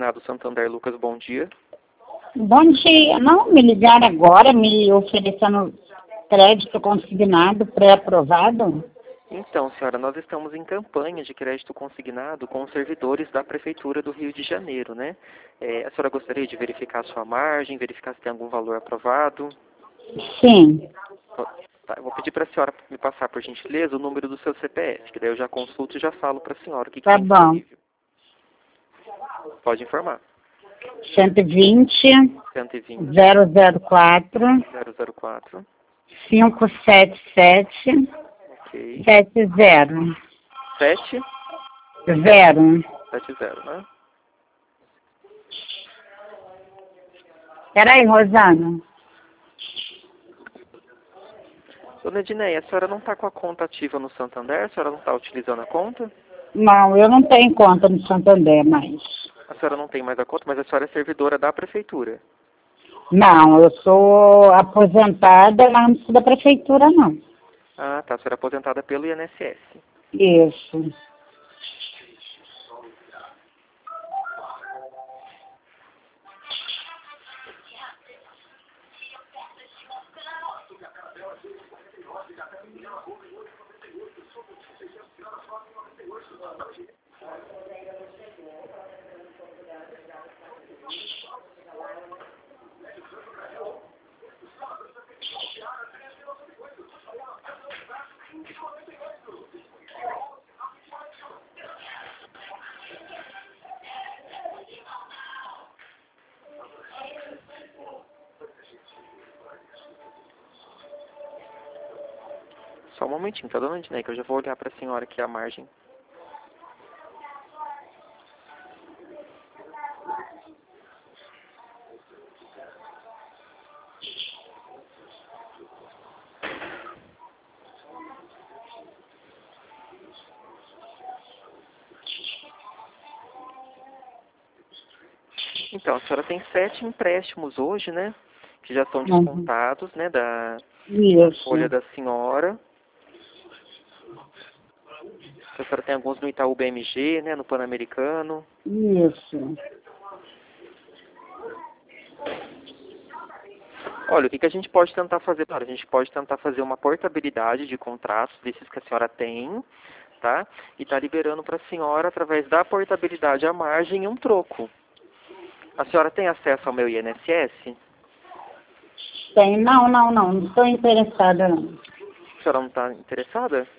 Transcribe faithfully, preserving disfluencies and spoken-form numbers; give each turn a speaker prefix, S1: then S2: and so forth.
S1: Consignado Santander. Lucas, bom dia.
S2: Bom dia. Não, me ligaram agora me oferecendo crédito consignado pré-aprovado.
S1: Então, senhora, nós estamos em campanha de crédito consignado com os servidores da Prefeitura do Rio de Janeiro, né? É, a senhora gostaria de verificar a sua margem, verificar se tem algum valor aprovado?
S2: Sim.
S1: Tá, eu vou pedir para a senhora me passar, por gentileza, o número do seu C P F, que daí eu já consulto e já falo para a senhora o que,
S2: Tá
S1: que é
S2: bom.
S1: disponível. Pode informar.
S2: cento e vinte,
S1: cento e vinte,
S2: zero zero quatro,
S1: zero zero quatro,
S2: cinco sete sete,
S1: ok.
S2: sete zero.
S1: sete
S2: Zero.
S1: sete zero, né?
S2: Peraí, Rosana.
S1: Dona Edneia, a senhora não está com a conta ativa no Santander? A senhora não está utilizando a conta?
S2: Não, eu não tenho conta no Santander mais.
S1: A senhora não tem mais a conta, mas a senhora é servidora da Prefeitura.
S2: Não, eu sou aposentada, mas não sou da prefeitura, não.
S1: Ah, tá. A senhora é aposentada pelo I N S S.
S2: Isso.
S1: Só um momentinho, tá, dona Edneia, que eu já vou olhar para a senhora aqui a margem. Então, a senhora tem sete empréstimos hoje, né? Que já são descontados, né? Da, da
S2: Isso.
S1: folha da senhora. A senhora tem alguns no Itaú B M G, né? No Pan-Americano.
S2: Isso.
S1: Olha, o que, que a gente pode tentar fazer? A gente pode tentar fazer uma portabilidade de contratos desses que a senhora tem, tá? E tá liberando para a senhora, através da portabilidade à margem, um troco. A senhora tem acesso ao meu I N S S?
S2: Tem. Não, não, não. Não estou interessada, não.
S1: A senhora não está interessada?